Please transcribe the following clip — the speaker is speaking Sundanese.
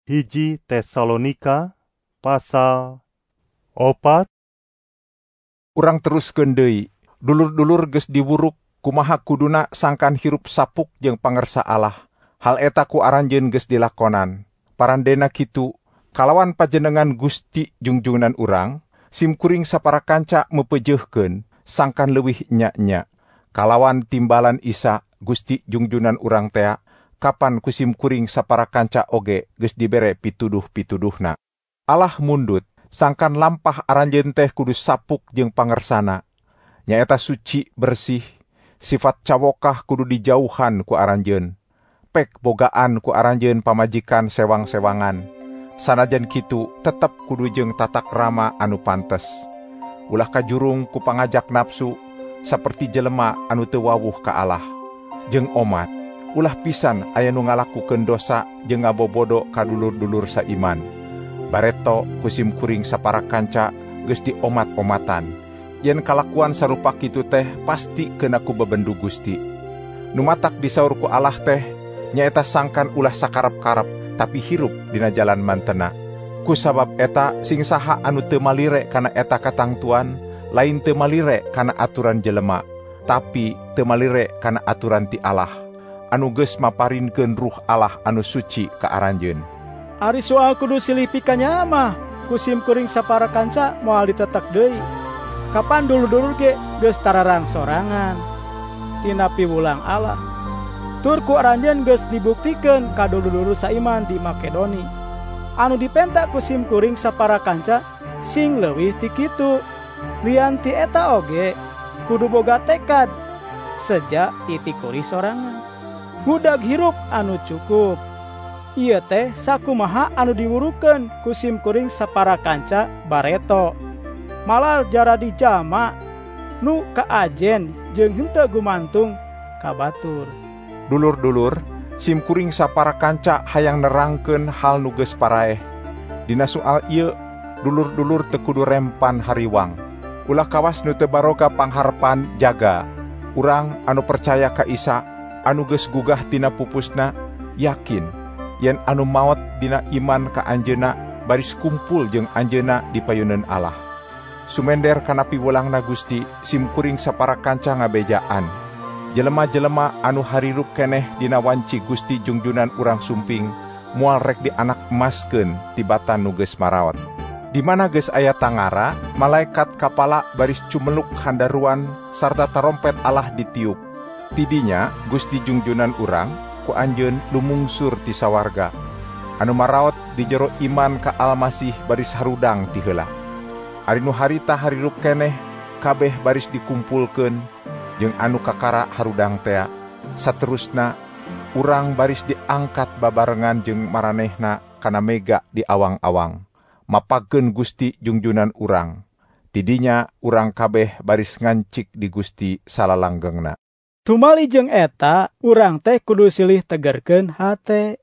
Hiji Tesalonika pasal 4. Urang teruskeun deui, dulur-dulur geus diwuruk kumaha kuduna sangkan hirup sapuk jeung pangersa Allah. Hal eta ku aranjeun geus dilakonan. Parandena kitu, kalawan panjenengan Gusti junjunan urang, simkuring saparakanca meupeujeuhkeun sangkan leuwih nya-nya. Kalawan timbalan Isa Gusti junjunan urang tea, kapan kusimkuring saparakanca oge geus dibere pituduh-pituduhna. Allah mundut sangkan lampah aranjeun teh kudu sapuk jeung pangersana. Nyaeta suci bersih, sifat cawokah kudu dijauhan ku aranjeun. Pek bogaan ku aranjeun pamajikan sewang-sewangan. Sanajan kitu tetep kudu jeung tatak rama anu pantes. Ulah kajurung ku pangajak nafsu saperti jelema anu teu wawuh ka Allah. Jeung omat, ulah pisan aya nu ngalakukeun dosa jeung ngabobodo ka dulur-dulur saiman. Bareto kusimkuring saparakanca geus diomat-omatan. Yen kalakuan sarupa kitu teh pasti keuna ku bebendu Gusti. Nu matak disaur ku Allah teh nyaeta sangkan ulah sakarep-karep tapi hirup dina jalan mantena. Ku sabab eta sing saha anu teu malire kana eta katangtuan, lain teu malire kana aturan jelema, tapi teu malire kana aturan ti Allah, anu geus maparinkeun ruh Allah anu suci ka aranjeun. Ari soal kudu silih pikanya mah, kusimkuring saparakanca moal ditetek deui. Kapan dulur-dulur ge geus tararang sorangan tina piwulang Allah. Tur ku aranjeun geus dibuktikeun ka dulur-dulur saiman di Makedoni. Anu dipentak kusimkuring saparakanca sing leuwih ti kitu. Lian ti eta oge kudu boga tekad seja itikuri sorangan. Budak hirup anu cukup. Ieu teh sakumaha anu diwurukeun kusimkuring saparakanca bareto. Malah jara dijama nu ka ajen jeung henteu gumantung ka batur. Dulur-dulur, simkuring saparakanca hayang nerangkeun hal nu geus paraeh. Dina soal ieu, dulur-dulur teu kudu rempan hariwang. Ulah kawas nu teu baroga pangharepan jaga. Urang anu percaya ka Isa, anu geus gugah tina pupusna, yakin yen anu maot dina iman ka anjeunna baris kumpul jeung anjeunna di payuneun Allah. Sumender kana piwulangna Gusti, simkuring saparakanca ngabejaan. Jelema-jelema anu harirup keneh dina wanci Gusti junjunan urang sumping, moal rek dianak emaskeun tibatan nu geus maraot. Di mana geus aya tangara, malaikat kapala baris cumeluk handaruan sarta tarompet Allah ditiup. Tidinya Gusti junjunan urang ku anjeun lumungsur ti sawarga. Anu maraot di jero iman ka Almasih baris harudang ti heula. Ari nu harita harirup keneh kabeh baris dikumpulkeun jeung anu kakara harudang tea. Saterusna urang baris diangkat babarengan jeung maranehna kana mega di awang-awang. Mapageun Gusti junjunan urang. Tidinya urang kabeh baris ngancik di Gusti salalanggengna. Tumali jeung eta, urang teh kudu silih tegerkeun hate.